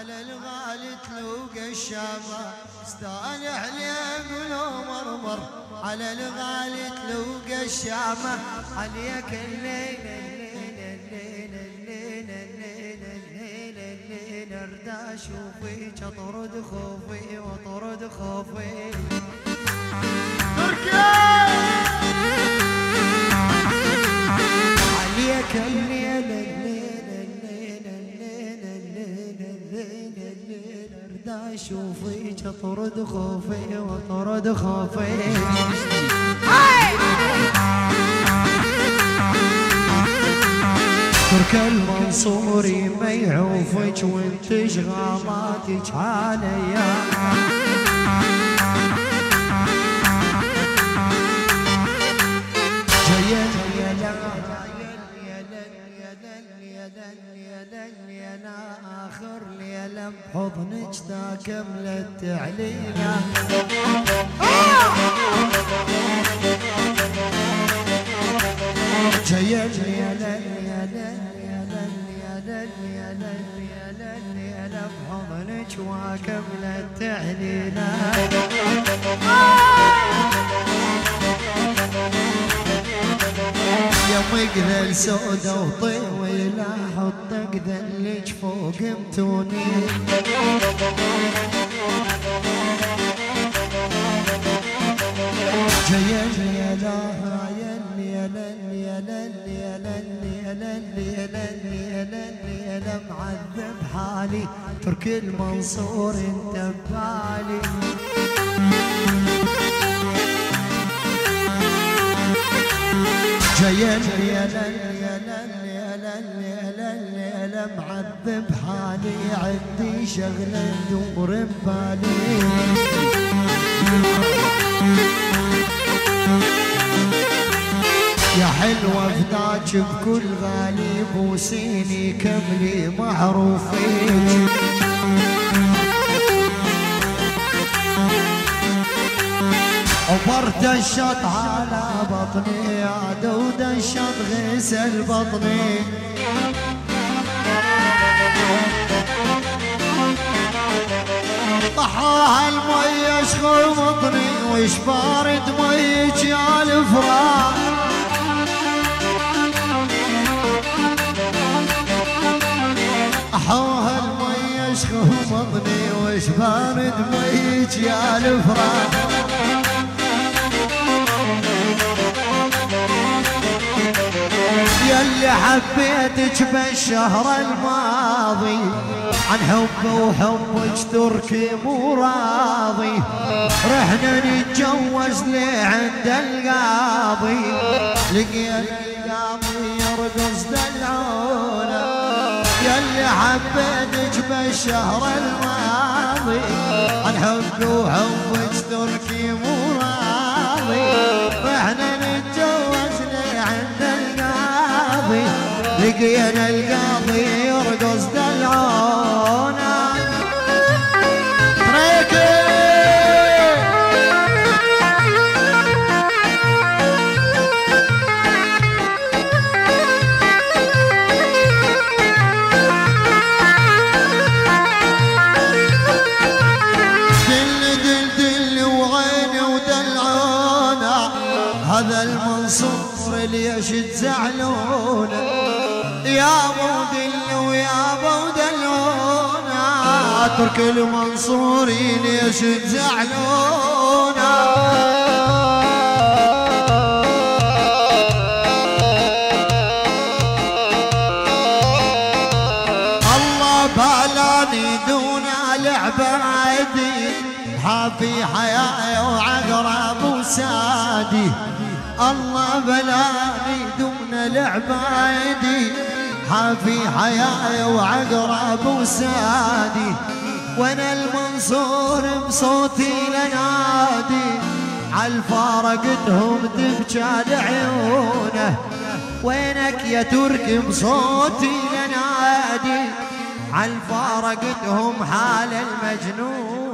على الغالي تلوق الشامة استانع عليك ولو مرمر على الغالي تلوق الشامة عليك الليل الليل الليل الليل الليل الليل ارد اشوفك اطرد خوفي واطرد خوفي عليك الليل الليل الليل الليل الليل الليل الليل ارد اشوفك اطرد خوفي واطرد خوفي ترك المنصوري ما يعوفك وانت شغالاتك عليا آخر ليلة بحضنك تا كملت علينا جاية ليلة ليلة بحضنك وكملت علينا يا مقذل سودا وطويلة حطك ذلك فوق متوني جاية الليلة الليلة معذب حالي ترك المنصور انت ببالي جاية الليلة معذب حالي عندي شغلة تدور ببالي يا حلوة فداك بكل غالي بوسيني كملي معروفين وبرد الشط على بطني يا دود الشط غسل بطني طحاها المي شخمطني وش بارد ميك يا الفراق طحاها المي شخمطني وش بارد ميك يا الفراق ياللي حبيتك بالشهر الماضي عن حب وحبك تركي مو راضي رحنا نتجوز ليه عند القاضي لقينا القاضي يرقص دلعونا ياللي حبيتك بالشهر الماضي عن حب وحبك تركي مو راضي رحنا نتجوز ليه عند القاضي لقينا القاضي يرقص دلعونا تريكي دل وعيني ودلعونا هذا المنصور ليش تزعلونا يا بودل ويا بودلونا ترك المنصوري ليش تزعلونا الله بالاني دون العبادي حافي حياي وعقرب وسادي الله بلاني دون العبادي حافي حياي وعقرب وسادي وانا المنصور بصوتي لنادي عالفارقتهم تبكى لعيونه وينك يا ترك بصوتي لنادي عالفارقتهم حال المجنون